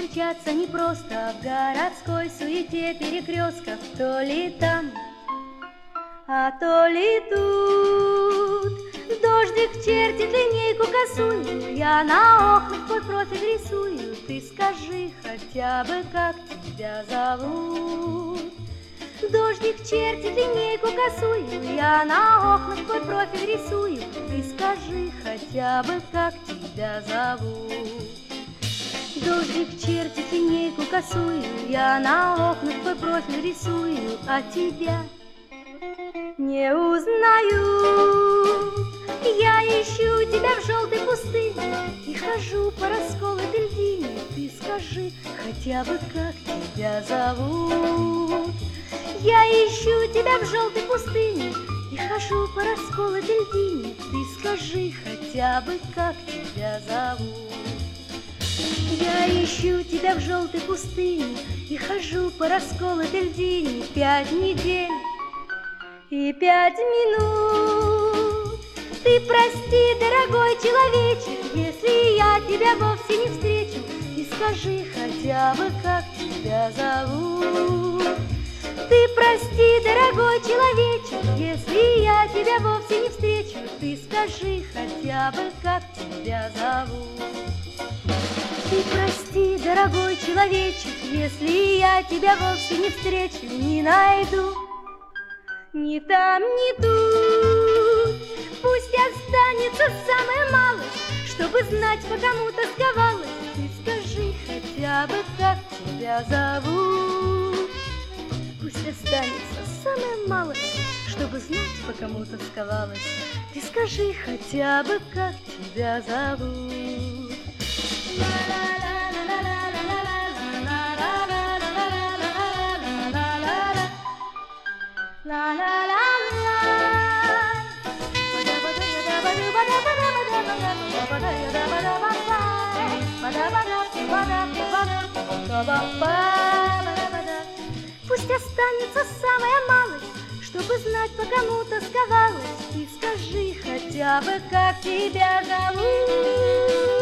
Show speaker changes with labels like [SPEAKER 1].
[SPEAKER 1] встречаться непросто в городской суете перекрестков. То ли там, а то ли тут. Дождик чертит линейку косую, я на окнах твой профиль рисую. Ты скажи хотя бы, как тебя зовут. Дождик чертит линейку косую, я на окнах твой профиль рисую. Ты скажи хотя бы, как тебя зовут. Дождик чертит линейку косую, я на окнах твой профиль рисую, а тебя не узнаю. Я ищу тебя в желтой пустыне и хожу по расколотой льдине. Ты скажи хотя бы, как тебя зовут. Я ищу тебя в желтой пустыне и хожу по расколотой льдине. Ты скажи хотя бы, как тебя зовут. Я ищу тебя в желтой пустыне и хожу по расколотой льдине 5 недель и 5 минут. Ты прости, дорогой человечек, если я тебя вовсе не встречу. И скажи хотя бы, как тебя зовут. Ты прости, дорогой человечек, если я тебя вовсе не встречу. Ты скажи хотя бы, как тебя зовут. Ты прости, дорогой человечек, если я тебя вовсе не встречу, не найду ни там, ни тут. Пусть останется самое малое, чтобы знать, по кому тосковалась. Ты скажи хотя бы, как тебя зовут. Пусть останется самое малое, чтобы знать, по кому тосковалась. Ты скажи хотя бы, как тебя зовут. Пусть останется самая малость, чтобы знать, по кому тосковалась. И скажи хотя бы, как тебя зовут.